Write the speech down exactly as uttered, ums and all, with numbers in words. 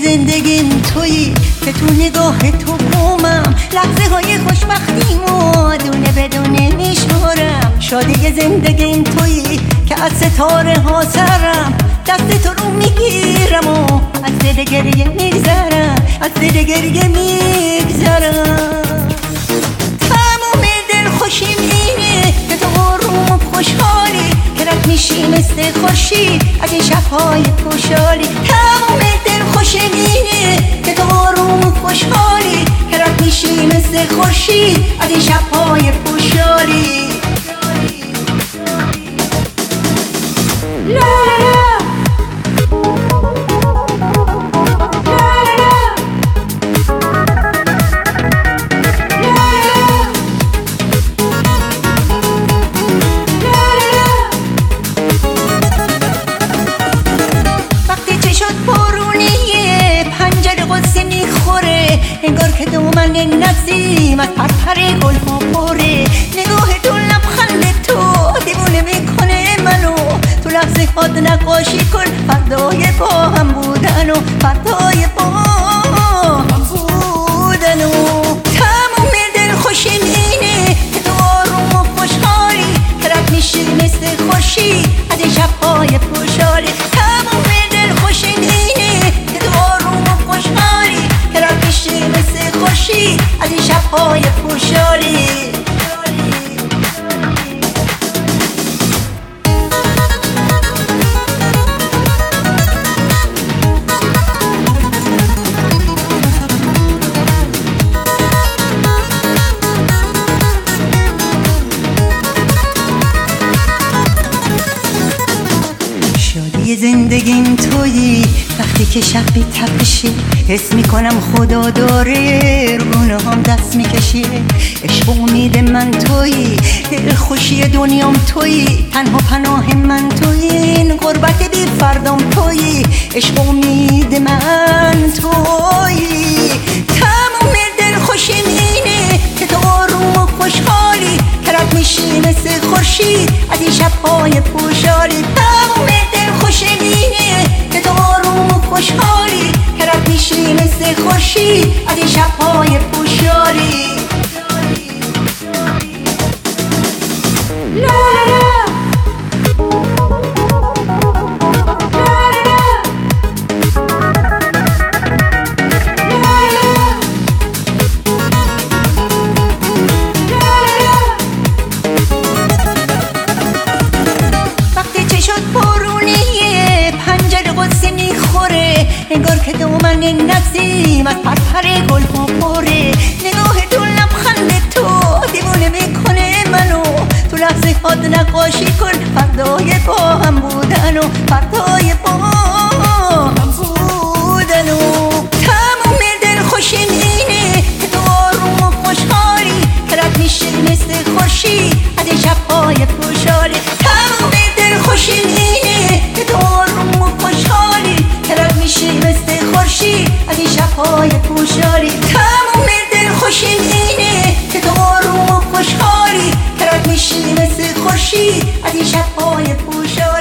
زندگیم تویی که تو نگاه تو قومم، لحظه های خوشبختیمو دونه بدونه میشمارم. شادی زندگیم تویی که از ستاره ها سرم، دست تو رو میگیرم و از دل گریه میگذرم، از دل گریه میگذرم. تموم دل خوشیم اینه که تو آروم و خوشحالی، که رد میشی مثل خورشید از این شبهای خوشحالی. تموم دل خوشیم اینه که تو آروم و خوشحالی، که رد میشی مثل خورشید از این شبهای خوشحالی. لا لا لا انگار که دومن نسیم از پرپر گل ها پره. نگاه تو لبخند تو دیوونه میکنه منو، تو لحظه هات نقاشی کن فردای با هم بودن و فردای با هم بودن. و تموم دل خوشیم اینه که تو آروم و خوشحالی، که رد میشی مثل خورشید از این شبهای خوشحالی. تموم دل خوشیم اینه که تو آروم و خوشحالی، که رد میشی مثل خورشید از این شبهای خوشحالی. شادی زندگیم تویی وقتی که شب بی تپشه، حس میکنم خدا داره رونه هم دست میکشه. عشق امید من تویی، دل خوشی دنیام تویی، تنها پناه من تویی، این غربت بی فردام تویی. عشق امید من تویی. تمام دل خوشیم اینه که تو آروم و خوشحالی، که رد میشی مثل خورشید از این شبهای خوشحالی. تمام دل خوشیم اینه که تو آروم و خوشحالی، که رد میشی مثل خورشید از این شبهای خوشحالی. لا لا لا انگار که دومن نسیم از پرپر گل ها پره. نگاه تو لبخند تو دیوونه میکنه منو، تو لحظه هات نقاشی کن فردای با هم بودن و فردای با هم بودن. و تموم دل خوشیم اینه که تو آروم و خوشحالی، که رد میشی مثل خورشید از این شبهای خوشحالی. تموم دل خوشیم اینه که تو آروم و خوشحالی، که رد میشی مثل خورشید از این شبهای خوشحالی. تموم دل خوشیم اینه که تو آروم و خوشحالی، که رد میشی مثل خورشید از این شبهای خوشحالی.